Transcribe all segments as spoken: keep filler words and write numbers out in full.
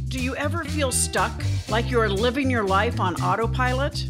Do you ever feel stuck, like you're living your life on autopilot?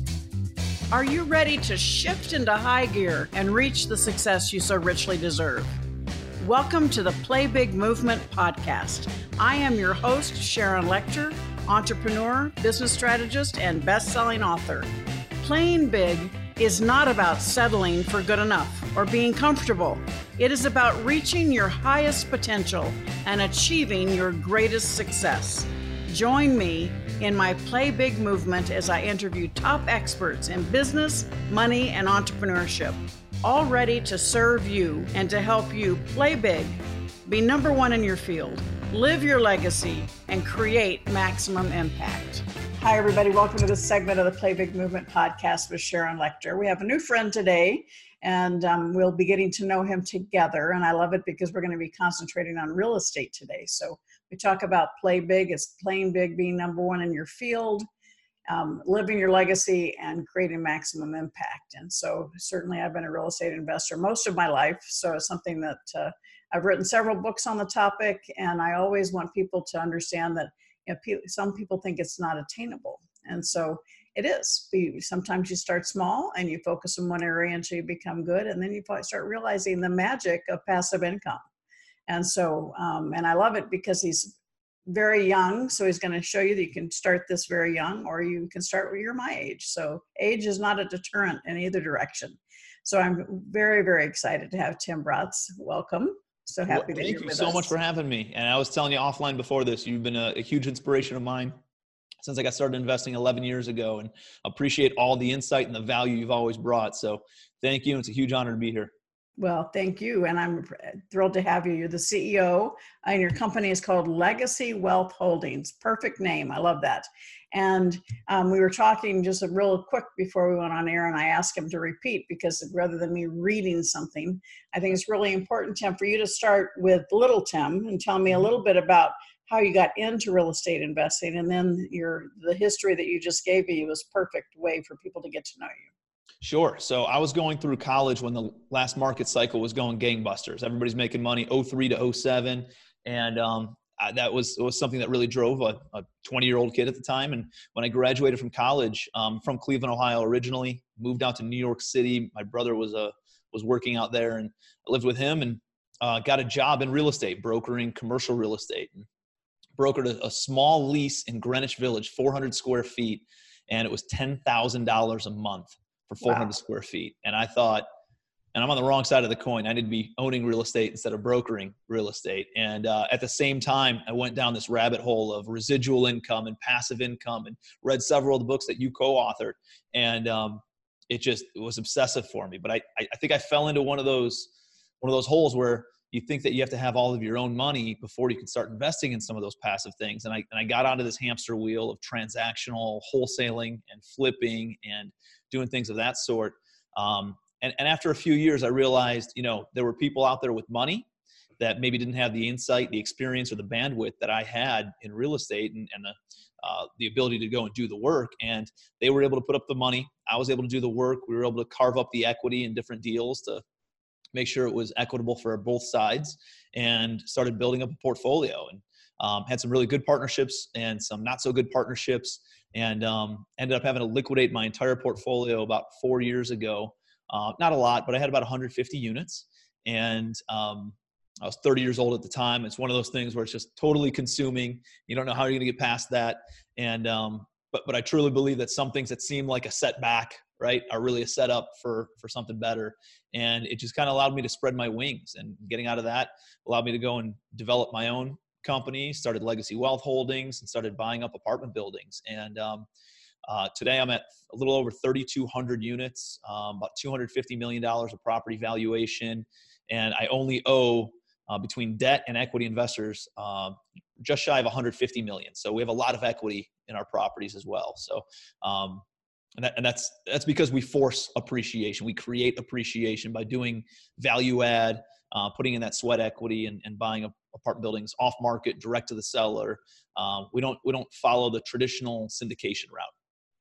Are you ready to shift into high gear and reach the success you so richly deserve? Welcome to the Play Big Movement podcast. I am your host, Sharon Lechter, entrepreneur, business strategist, and best-selling author. Playing big is not about settling for good enough or being comfortable. It is about reaching your highest potential and achieving your greatest success. Join me in my Play Big movement as I interview top experts in business, money, and entrepreneurship, all ready to serve you and to help you play big, be number one in your field, live your legacy, and create maximum impact. Hi, everybody. Welcome to this segment of the Play Big Movement podcast with Sharon Lechter. We have a new friend today, and um, we'll be getting to know him together. And I love it because we're going to be concentrating on real estate today. So we talk about play big. It's playing big, being number one in your field, um, living your legacy, and creating maximum impact. And so certainly I've been a real estate investor most of my life. So it's something that uh, I've written several books on the topic. And I always want people to understand that you know, pe- some people think it's not attainable. And so it is. We, sometimes you start small and you focus in one area until you become good. And then you start realizing the magic of passive income. And so, um, and I love it because he's very young. So he's going to show you that you can start this very young, or you can start when you're my age. So age is not a deterrent in either direction. So I'm very, very excited to have Tim Bratz. Welcome. So happy well, that you're with us. Thank you so much for having me. And I was telling you offline before this, you've been a, a huge inspiration of mine since I got started investing eleven years ago, and appreciate all the insight and the value you've always brought. So thank you. It's a huge honor to be here. Well, thank you. And I'm thrilled to have you. You're the C E O, and your company is called Legacy Wealth Holdings. Perfect name. I love that. And um, we were talking just a real quick before we went on air, and I asked him to repeat because rather than me reading something, I think it's really important, Tim, for you to start with little Tim and tell me a little bit about how you got into real estate investing, and then your the history that you just gave me was a perfect way for people to get to know you. Sure. So I was going through college when the last market cycle was going gangbusters. Everybody's making money oh three to oh seven. And um, I, that was, it was something that really drove a, a twenty year old kid at the time. And when I graduated from college, um, from Cleveland, Ohio, originally moved out to New York City. My brother was a, was working out there, and I lived with him, and uh, got a job in real estate, brokering commercial real estate, and brokered a, a small lease in Greenwich Village, four hundred square feet. And it was ten thousand dollars a month for four hundred wow. square feet. And I thought, and I'm on the wrong side of the coin, I need to be owning real estate instead of brokering real estate. And uh, at the same time, I went down this rabbit hole of residual income and passive income, and read several of the books that you co-authored. And um, it just, it was obsessive for me. But I, I think I fell into one of those, one of those holes where you think that you have to have all of your own money before you can start investing in some of those passive things. And I, and I got onto this hamster wheel of transactional wholesaling and flipping and doing things of that sort. Um, and, and after a few years, I realized, you know, there were people out there with money that maybe didn't have the insight, the experience, or the bandwidth that I had in real estate, and, and the, uh, the ability to go and do the work. And they were able to put up the money. I was able to do the work. We were able to carve up the equity in different deals to make sure it was equitable for both sides, and started building up a portfolio, and um, had some really good partnerships and some not so good partnerships, and um, ended up having to liquidate my entire portfolio about four years ago. Uh, not a lot, but I had about one hundred fifty units, and um, I was thirty years old at the time. It's one of those things where it's just totally consuming. You don't know how you're going to get past that. And, um, but, but I truly believe that some things that seem like a setback, right, are really a setup for, for something better. And it just kind of allowed me to spread my wings, and getting out of that allowed me to go and develop my own company, started Legacy Wealth Holdings, and started buying up apartment buildings. And um, uh, today I'm at a little over thirty-two hundred units, um, about two hundred fifty million dollars of property valuation. And I only owe uh, between debt and equity investors uh, just shy of one hundred fifty million. So we have a lot of equity in our properties as well. So um, And, that, and that's that's because we force appreciation. We create appreciation by doing value add, uh, putting in that sweat equity, and, and buying apartment buildings off market, direct to the seller. Um, we don't we don't follow the traditional syndication route.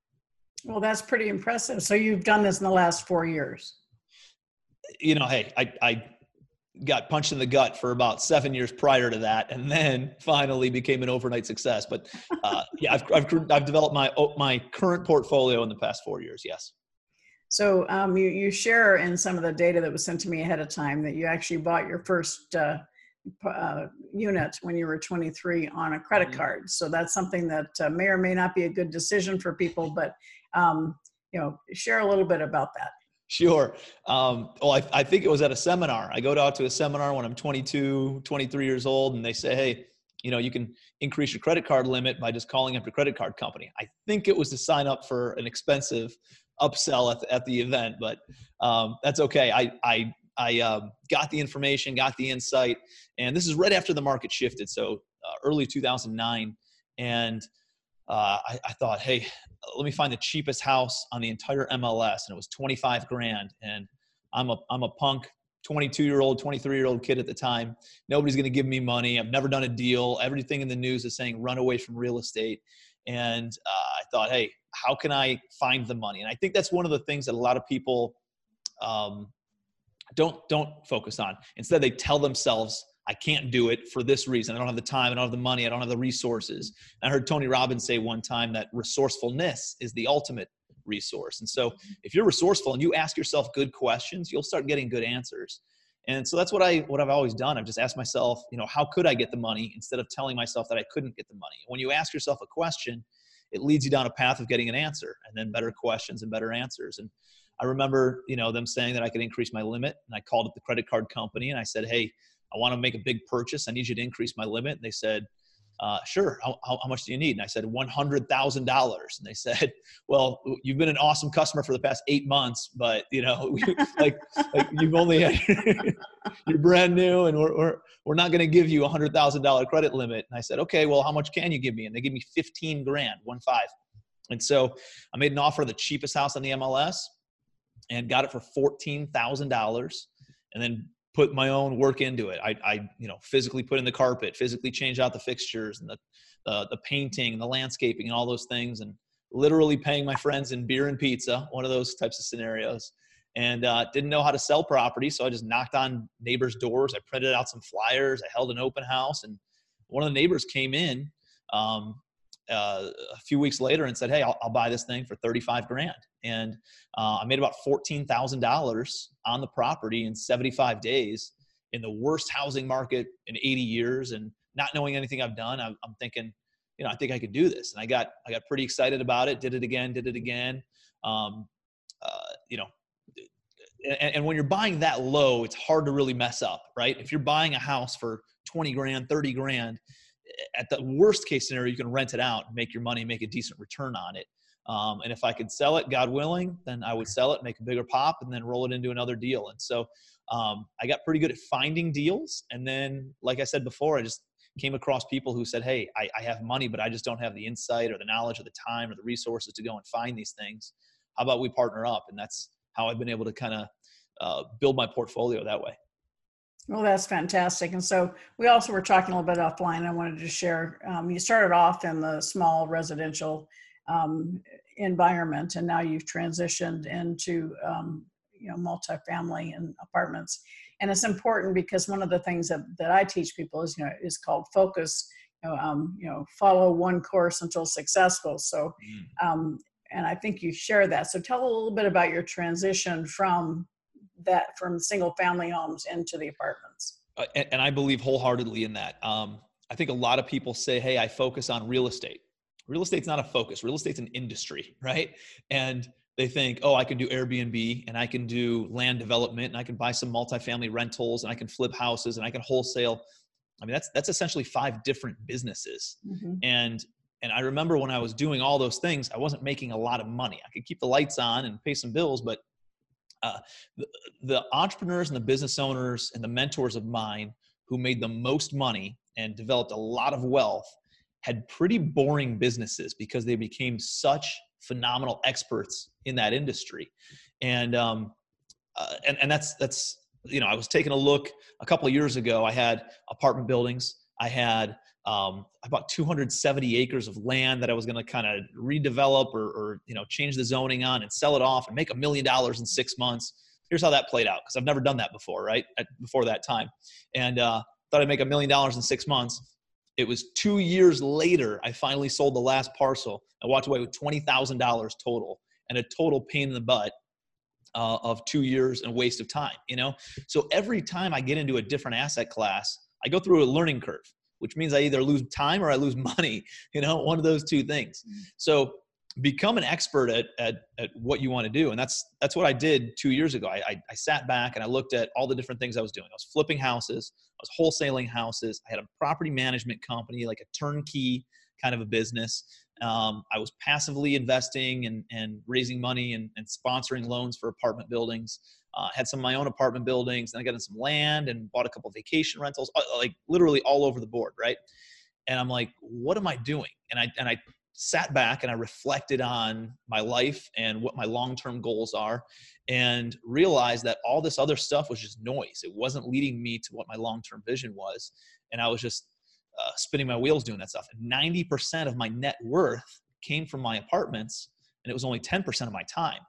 Well, that's pretty impressive. So you've done this in the last four years. You know, hey, I, I got punched in the gut for about seven years prior to that, and then finally became an overnight success. But uh, yeah, I've, I've I've developed my my current portfolio in the past four years. Yes. So um, you you share in some of the data that was sent to me ahead of time that you actually bought your first uh, uh, unit when you were twenty-three on a credit card. So that's something that uh, may or may not be a good decision for people, but um, you know, share a little bit about that. Sure. Um, well, I, I think it was at a seminar. I go out to a seminar when I'm twenty-two, twenty-three years old, and they say, hey, you know, you can increase your credit card limit by just calling up your credit card company. I think it was to sign up for an expensive upsell at the, at the event, but um, that's okay. I, I, I um, got the information, got the insight, and this is right after the market shifted. So uh, early two thousand nine. And uh, I, I thought, hey, let me find the cheapest house on the entire M L S. And it was twenty-five grand. And I'm a, I'm a punk twenty-two year old, twenty-three year old kid at the time. Nobody's going to give me money. I've never done a deal. Everything in the news is saying run away from real estate. And uh, I thought, hey, how can I find the money? And I think that's one of the things that a lot of people um, don't, don't focus on. Instead, they tell themselves, I can't do it for this reason. I don't have the time. I don't have the money. I don't have the resources. And I heard Tony Robbins say one time that resourcefulness is the ultimate resource. And so if you're resourceful and you ask yourself good questions, you'll start getting good answers. And so that's what I, what I've always done. I've just asked myself, you know, how could I get the money instead of telling myself that I couldn't get the money? When you ask yourself a question, it leads you down a path of getting an answer, and then better questions and better answers. And I remember, you know, them saying that I could increase my limit, and I called up the credit card company and I said, hey, I want to make a big purchase. I need you to increase my limit. And they said, uh, sure. How, how, how much do you need? And I said, one hundred thousand dollars. And they said, well, you've been an awesome customer for the past eight months, but you know, like, like you've only had, you're brand new, and we're, we're, we're not going to give you a hundred thousand dollar credit limit. And I said, okay, well, how much can you give me? And they give me fifteen grand, one five. And so I made an offer of the cheapest house on the M L S and got it for fourteen thousand dollars, and then put my own work into it. I, I, you know, physically put in the carpet, physically change out the fixtures and the, the, the painting and the landscaping and all those things, and literally paying my friends in beer and pizza, one of those types of scenarios. And uh, didn't know how to sell property. So I just knocked on neighbors' doors. I printed out some flyers. I held an open house, and one of the neighbors came in um, uh, a few weeks later and said, hey, I'll, I'll buy this thing for thirty-five grand. And uh, I made about fourteen thousand dollars on the property in seventy-five days in the worst housing market in eighty years. And not knowing anything I've done, I'm, I'm thinking, you know, I think I could do this. And I got, I got pretty excited about it. Did it again, did it again. Um, uh, you know, and, and when you're buying that low, it's hard to really mess up, right? If you're buying a house for twenty grand, thirty grand, at the worst case scenario, you can rent it out and make your money, make a decent return on it. Um, and if I could sell it, God willing, then I would sell it, make a bigger pop, and then roll it into another deal. And so um, I got pretty good at finding deals. And then, like I said before, I just came across people who said, hey, I, I have money, but I just don't have the insight or the knowledge or the time or the resources to go and find these things. How about we partner up? And that's how I've been able to kind of uh, build my portfolio that way. Well, that's fantastic. And so we also were talking a little bit offline. I wanted to share, um, you started off in the small residential um, environment, and now you've transitioned into, um, you know, multifamily and apartments. And it's important because one of the things that, that I teach people is, you know, is called focus, you know, um, you know, follow one course until successful. So, um, and I think you share that. So tell a little bit about your transition from that, from single family homes into the apartments. Uh, and, and I believe wholeheartedly in that. Um, I think a lot of people say, hey, I focus on real estate. Real estate's not a focus. Real estate's an industry, right? And they think, oh, I can do Airbnb, and I can do land development, and I can buy some multifamily rentals, and I can flip houses, and I can wholesale. I mean, that's, that's essentially five different businesses. Mm-hmm. And, and I remember when I was doing all those things, I wasn't making a lot of money. I could keep the lights on and pay some bills, but uh, the, the entrepreneurs and the business owners and the mentors of mine who made the most money and developed a lot of wealth had pretty boring businesses because they became such phenomenal experts in that industry. And, um, uh, and, and that's, that's, you know, I was taking a look a couple of years ago. I had apartment buildings. I had um, about two hundred seventy acres of land that I was going to kind of redevelop or, or, you know, change the zoning on and sell it off and make a million dollars in six months. here's how that played out. Cause I've never done that before, right? At, before that time. And, uh, thought I'd make a million dollars in six months. It was two years later, I finally sold the last parcel. I walked away with twenty thousand dollars total and a total pain in the butt uh, of two years and waste of time, you know? So every time I get into a different asset class, I go through a learning curve, which means I either lose time or I lose money, you know, one of those two things. So become an expert at, at, at what you want to do. And that's, that's what I did two years ago. I, I, I sat back and I looked at all the different things I was doing. I was flipping houses. I was wholesaling houses. I had a property management company, like a turnkey kind of a business. Um, I was passively investing and, and raising money and, and sponsoring loans for apartment buildings. Uh, had some of my own apartment buildings. Then I got in some land and bought a couple of vacation rentals, like literally all over the board, right? And I'm like, what am I doing? And I and I sat back and I reflected on my life and what my long-term goals are, and realized that all this other stuff was just noise. It wasn't leading me to what my long-term vision was. And I was just uh, spinning my wheels doing that stuff. And ninety percent of my net worth came from my apartments, and it was only ten percent of my time.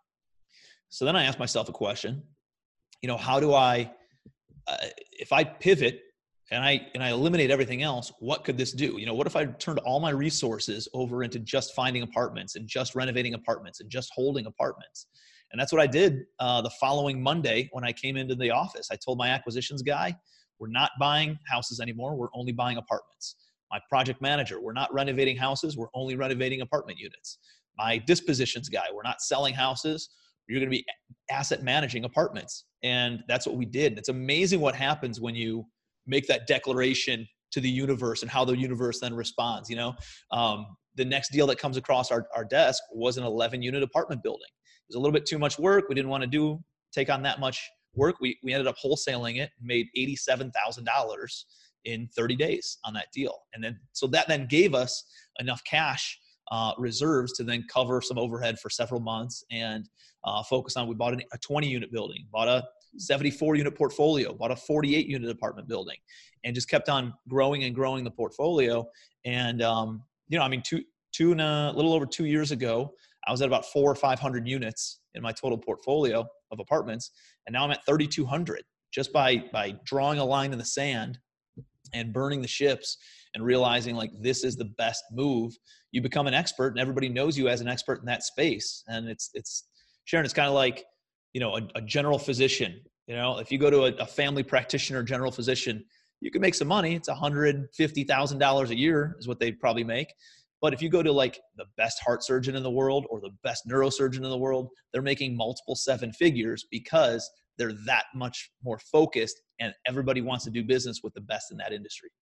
So then I asked myself a question, you know, how do I, uh, if I pivot and I, and I eliminate everything else, what could this do? You know, what if I turned all my resources over into just finding apartments and just renovating apartments and just holding apartments? And that's what I did uh, the following Monday when I came into the office. I told my acquisitions guy, we're not buying houses anymore. We're only buying apartments. My project manager, we're not renovating houses. We're only renovating apartment units. My dispositions guy, we're not selling houses. You're going to be asset managing apartments. And that's what we did. It's amazing what happens when you make that declaration to the universe and how the universe then responds. You know, um, the next deal that comes across our, our desk was an eleven unit apartment building. It was a little bit too much work. We didn't want to do, take on that much work. We, we ended up wholesaling it and made eighty-seven thousand dollars in thirty days on that deal. And then, so that then gave us enough cash uh, reserves to then cover some overhead for several months and uh, focus on, we bought an, a twenty unit building, bought a seventy-four unit portfolio, bought a forty-eight unit apartment building, and just kept on growing and growing the portfolio. And, um, you know, I mean, two, two and a little over two years ago, I was at about four or five hundred units in my total portfolio of apartments. And now I'm at thirty-two hundred just by, by drawing a line in the sand and burning the ships and realizing like, this is the best move. You become an expert and everybody knows you as an expert in that space. And it's, it's Sharon, it's kind of like, you know, a, a general physician. You know, if you go to a, a family practitioner, general physician, you can make some money. It's one hundred fifty thousand dollars a year is what they probably make. But if you go to like the best heart surgeon in the world or the best neurosurgeon in the world, they're making multiple seven figures because they're that much more focused and everybody wants to do business with the best in that industry.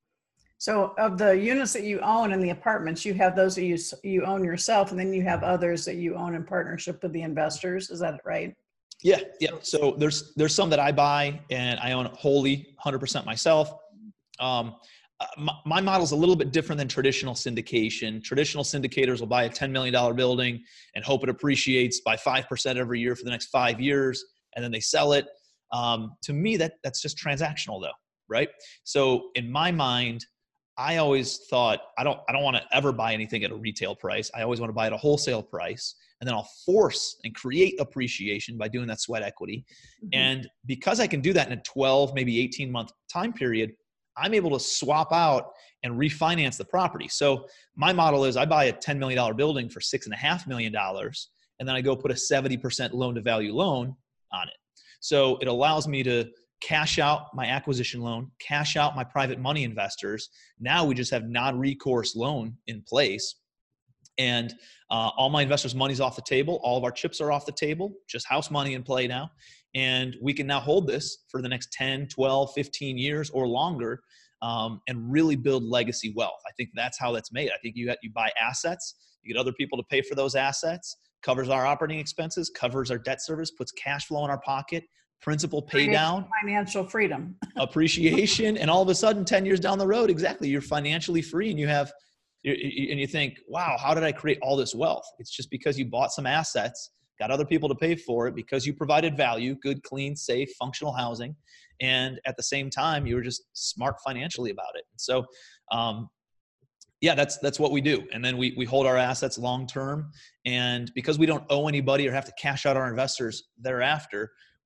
So of the units that you own in the apartments, you have those that you, you own yourself, and then you have others that you own in partnership with the investors. Is that right? Yeah. Yeah. So there's, there's some that I buy and I own wholly one hundred percent myself. Um, my, my model is a little bit different than traditional syndication. Traditional syndicators will buy a ten million dollars building and hope it appreciates by five percent every year for the next five years. And then they sell it. Um, to me, that that's just transactional though. Right. So in my mind, I always thought, I don't, I don't want to ever buy anything at a retail price. I always want to buy at a wholesale price. And then I'll force and create appreciation by doing that sweat equity. Mm-hmm. And because I can do that in a twelve, maybe eighteen month time period, I'm able to swap out and refinance the property. So my model is I buy a ten million dollars building for six and a half million dollars. And then I go put a seventy percent loan to value loan on it. So it allows me to cash out my acquisition loan, cash out my private money investors. Now we just have non-recourse loan in place. And uh, all my investors' money's off the table. All of our chips are off the table, just house money in play now. And we can now hold this for the next ten, twelve, fifteen years or longer um, and really build legacy wealth. I think that's how that's made. I think you, got, you buy assets, you get other people to pay for those assets, covers our operating expenses, covers our debt service, puts cash flow in our pocket, principal pay down, financial freedom, appreciation. And all of a sudden, ten years down the road, exactly, you're financially free and you have, and you think, wow, how did I create all this wealth? It's just because you bought some assets, got other people to pay for it, because you provided value, good, clean, safe, functional housing. And at the same time, you were just smart financially about it. So, um, yeah, that's, that's what we do. And then we, we hold our assets long-term. And because we don't owe anybody or have to cash out our investors thereafter,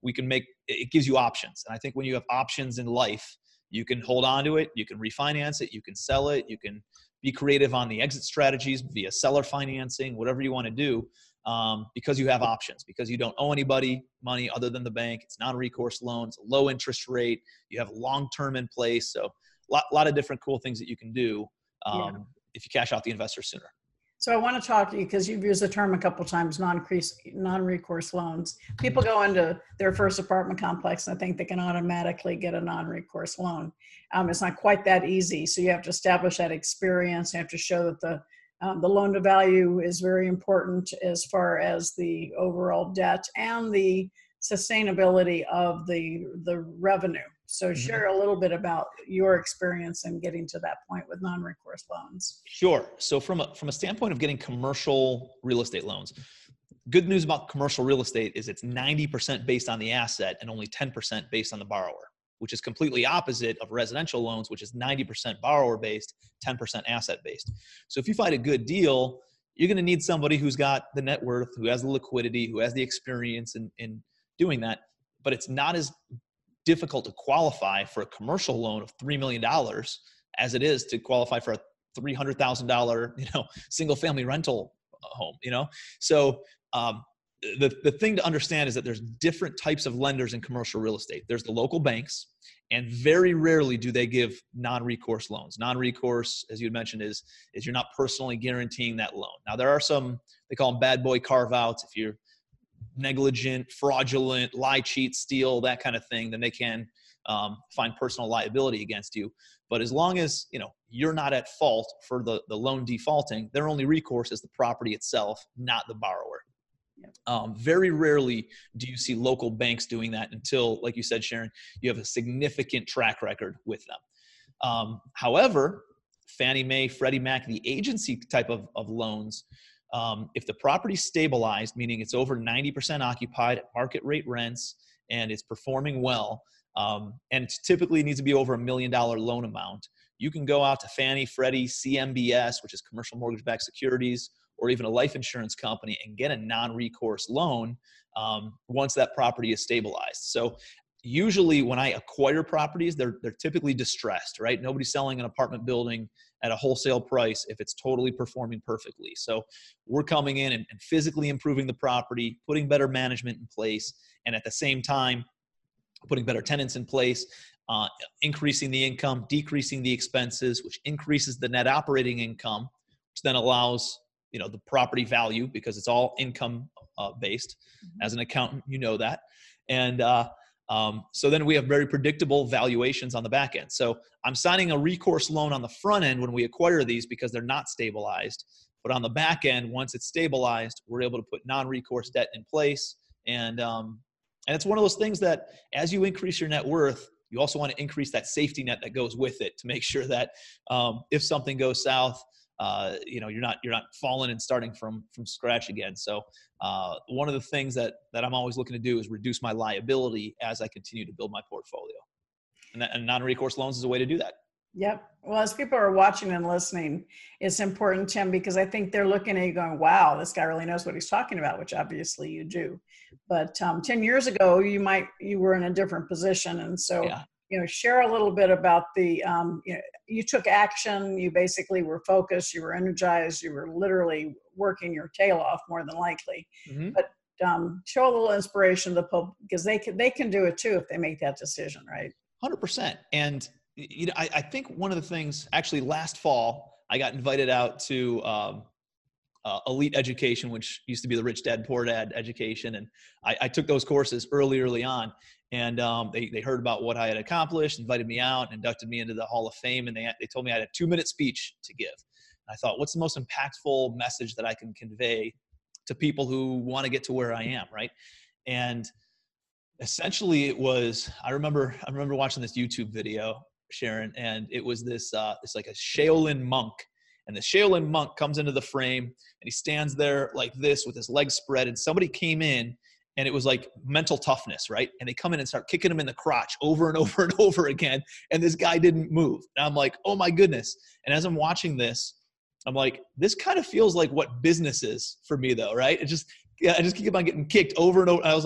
we can make, it gives you options. And I think when you have options in life, you can hold on to it, you can refinance it, you can sell it, you can be creative on the exit strategies via seller financing, whatever you want to do, um, because you have options, because you don't owe anybody money other than the bank. It's non-recourse loans, low interest rate, you have long-term in place. So a lot, lot of different cool things that you can do um, yeah. if you cash out the investor sooner. So I want to talk to you because you've used the term a couple of times, non-recourse loans. People go into their first apartment complex and think they can automatically get a non-recourse loan. Um, it's not quite that easy. So you have to establish that experience. You have to show that the um, the loan to value is very important as far as the overall debt and the sustainability of the the revenue. So share a little bit about your experience in getting to that point with non-recourse loans. Sure. So from a, from a standpoint of getting commercial real estate loans, good news about commercial real estate is it's ninety percent based on the asset and only ten percent based on the borrower, which is completely opposite of residential loans, which is ninety percent borrower based, ten percent asset based. So if you find a good deal, you're going to need somebody who's got the net worth, who has the liquidity, who has the experience in, in doing that, but it's not as difficult to qualify for a commercial loan of three million dollars as it is to qualify for a three hundred thousand dollars, you know, single family rental home, you know? So um, the, the thing to understand is that there's different types of lenders in commercial real estate. There's the local banks, and very rarely do they give non-recourse loans. Non-recourse, as you mentioned, is, is you're not personally guaranteeing that loan. Now there are some, they call them bad boy carve outs. If you're negligent, fraudulent, lie, cheat, steal, that kind of thing, then they can um, find personal liability against you. But as long as, you know, you're not at fault for the, the loan defaulting, their only recourse is the property itself, not the borrower. Yep. Um, very rarely do you see local banks doing that until, like you said, Sharon, you have a significant track record with them. Um, however, Fannie Mae, Freddie Mac, the agency type of, of loans, Um, if the property's stabilized, meaning it's over ninety percent occupied at market rate rents and it's performing well, um, and it typically needs to be over a million dollar loan amount, you can go out to Fannie, Freddie, C M B S, which is commercial mortgage-backed securities, or even a life insurance company and get a non-recourse loan um, once that property is stabilized. So usually when I acquire properties, they're, they're typically distressed, right? Nobody's selling an apartment building at a wholesale price if it's totally performing perfectly. So we're coming in and, and physically improving the property, putting better management in place, and at the same time, putting better tenants in place, uh, increasing the income, decreasing the expenses, which increases the net operating income, which then allows, you know, the property value, because it's all income uh, based. Mm-hmm. As an accountant, you know that. And, uh, Um, so then we have very predictable valuations on the back end. So I'm signing a recourse loan on the front end when we acquire these because they're not stabilized. But on the back end, once it's stabilized, we're able to put non-recourse debt in place. And, um, and it's one of those things that as you increase your net worth, you also want to increase that safety net that goes with it to make sure that um, if something goes south, uh, you know, you're not, you're not falling and starting from, from scratch again. So, uh, one of the things that, that I'm always looking to do is reduce my liability as I continue to build my portfolio. And, that, and non-recourse loans is a way to do that. Yep. Well, as people are watching and listening, it's important, Tim, because I think they're looking at you going, wow, this guy really knows what he's talking about, which obviously you do. But um, ten years ago, you might, you were in a different position. And so, yeah. you know, share a little bit about the, um, you know, you took action, you basically were focused, you were energized, you were literally working your tail off more than likely. Mm-hmm. But um, show a little inspiration to the public, because they can, they can do it too if they make that decision, right? one hundred percent. And, you know, I, I think one of the things, actually last fall, I got invited out to um, uh, Elite Education, which used to be the Rich Dad, Poor Dad education. And I, I took those courses early, early on. And um, they, they heard about what I had accomplished, invited me out, inducted me into the Hall of Fame. And they, they told me I had a two minute speech to give. And I thought, what's the most impactful message that I can convey to people who want to get to where I am, right? And essentially it was, I remember, I remember watching this YouTube video, Sharon, and it was this, uh, it's like a Shaolin monk. And the Shaolin monk comes into the frame and he stands there like this with his legs spread, and somebody came in and it was like mental toughness, right? And they come in and start kicking him in the crotch over and over and over again. And this guy didn't move. And I'm like, oh my goodness. And as I'm watching this, I'm like, this kind of feels like what business is for me though, right? It just, yeah, I just keep on getting kicked over and over. And I was like,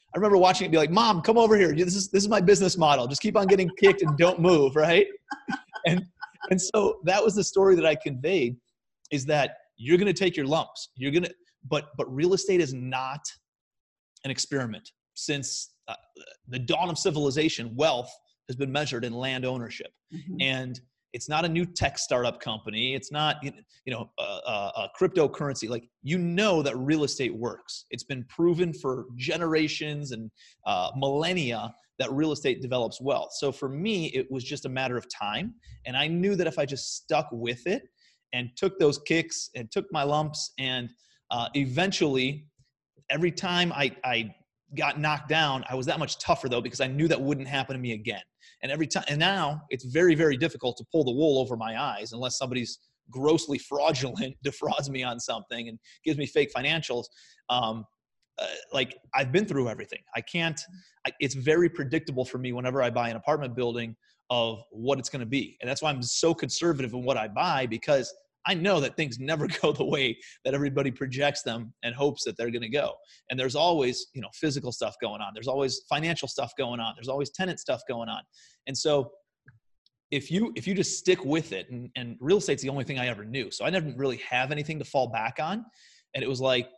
I remember watching it and be like, Mom, come over here. This is, this is my business model. Just keep on getting kicked and don't move. Right. And, and so that was the story that I conveyed, is that you're going to take your lumps. You're going to, but, but real estate is not an experiment. Since uh, the dawn of civilization, wealth has been measured in land ownership. Mm-hmm. And it's not a new tech startup company. It's not, you know, a, a, a cryptocurrency. Like, you know that real estate works. It's been proven for generations and uh, millennia that real estate develops wealth. So for me, it was just a matter of time. And I knew that if I just stuck with it and took those kicks and took my lumps, and uh, eventually every time I, I got knocked down, I was that much tougher though, because I knew that wouldn't happen to me again. And every time, and now it's very, very difficult to pull the wool over my eyes unless somebody's grossly fraudulent, defrauds me on something and gives me fake financials. Um, uh, like, I've been through everything. I can't, I, it's very predictable for me whenever I buy an apartment building of what it's going to be. And that's why I'm so conservative in what I buy, because I know that things never go the way that everybody projects them and hopes that they're going to go. And there's always, you know, physical stuff going on. There's always financial stuff going on. There's always tenant stuff going on. And so if you, if you just stick with it, and, and real estate's the only thing I ever knew. So I didn't really have anything to fall back on. And it was like,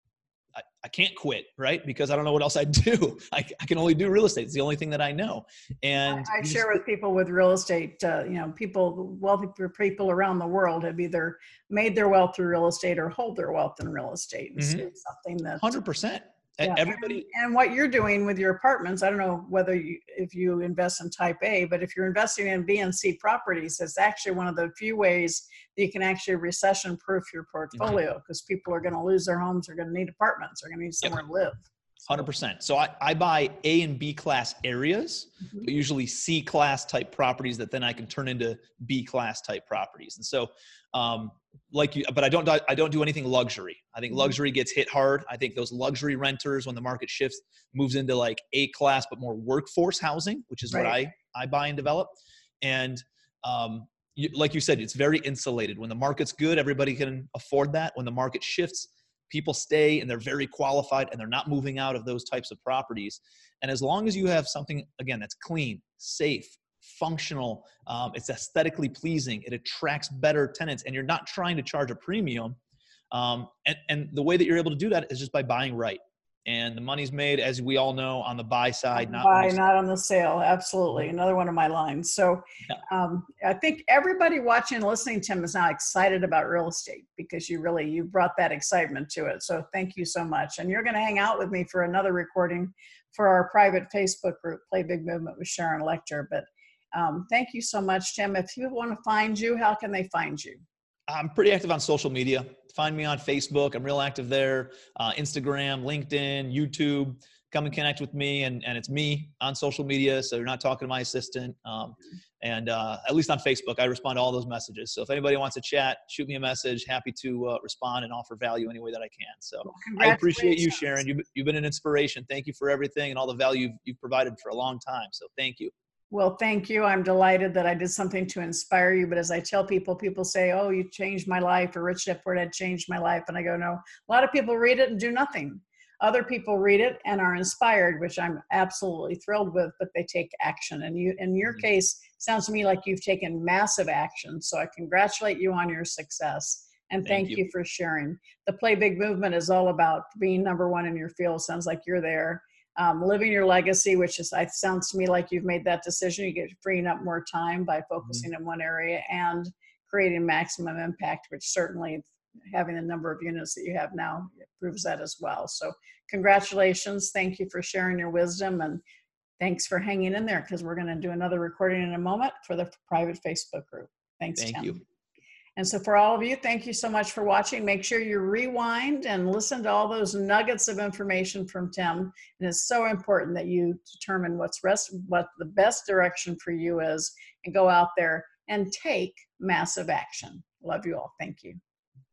I, I can't quit, right? Because I don't know what else I do. I, I can only do real estate. It's the only thing that I know. And I, I share with people with real estate, uh, you know, people, wealthy people around the world have either made their wealth through real estate or hold their wealth in real estate. Mm-hmm. So it's something that one hundred percent. Yeah. Everybody. And, and what you're doing with your apartments, I don't know whether you, if you invest in type A, but if you're investing in B and C properties, it's actually one of the few ways that you can actually recession proof your portfolio, because mm-hmm. people are going to lose their homes, are going to need apartments, are going to need somewhere yep. to live. one hundred percent. So I, I buy A and B class areas, mm-hmm. but usually C class type properties that then I can turn into B class type properties. And so, um, like you, but I don't, I don't do anything luxury. I think luxury gets hit hard. I think those luxury renters, when the market shifts, moves into like A class, but more workforce housing, which is right. what I, I buy and develop. And, um, you, like you said, it's very insulated. When the market's good, everybody can afford that. When the market shifts, people stay and they're very qualified and they're not moving out of those types of properties. And as long as you have something, again, that's clean, safe, functional, um, it's aesthetically pleasing, it attracts better tenants, and you're not trying to charge a premium. Um, and, and the way that you're able to do that is just by buying right. And the money's made, as we all know, on the buy side, not buy, not on the sale. Absolutely. Another one of my lines. So yeah. um, I think everybody watching and listening, Tim, is now excited about real estate, because you really, you brought that excitement to it. So thank you so much. And you're going to hang out with me for another recording for our private Facebook group, Play Big Movement with Sharon Lechter. But um, thank you so much, Tim. If people want to find you, how can they find you? I'm pretty active on social media. Find me on Facebook. I'm real active there. Uh, Instagram, LinkedIn, YouTube. Come and connect with me. And, and it's me on social media, so you're not talking to my assistant. Um, and uh, at least on Facebook, I respond to all those messages. So if anybody wants to chat, shoot me a message. Happy to uh, respond and offer value any way that I can. So well, I appreciate you, Sharon. You've, you've been an inspiration. Thank you for everything and all the value you've, you've provided for a long time. So thank you. Well, thank you. I'm delighted that I did something to inspire you. But as I tell people, people say, oh, you changed my life, or Rich Dad Poor Dad changed my life. And I go, no, a lot of people read it and do nothing. Other people read it and are inspired, which I'm absolutely thrilled with, but they take action. And you, in your case, sounds to me like you've taken massive action. So I congratulate you on your success. And thank, thank you. you for sharing. The Play Big movement is all about being number one in your field. Sounds like you're there. Um, living your legacy, which is, it sounds to me like you've made that decision. You get freeing up more time by focusing mm-hmm. in one area and creating maximum impact, which certainly having the number of units that you have now proves that as well. So congratulations. Thank you for sharing your wisdom, and thanks for hanging in there, because we're going to do another recording in a moment for the private Facebook group. Thanks, Thank Tim. you. And so for all of you, thank you so much for watching. Make sure you rewind and listen to all those nuggets of information from Tim. And it's so important that you determine what's rest, what the best direction for you is, and go out there and take massive action. Love you all. Thank you.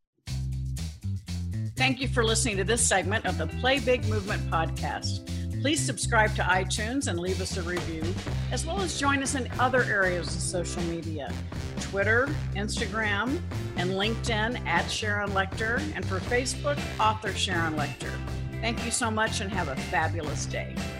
Thank you for listening to this segment of the Play Big Movement podcast. Please subscribe to iTunes and leave us a review, as well as join us in other areas of social media, Twitter, Instagram, and LinkedIn at Sharon Lechter, and for Facebook, author Sharon Lechter. Thank you so much and have a fabulous day.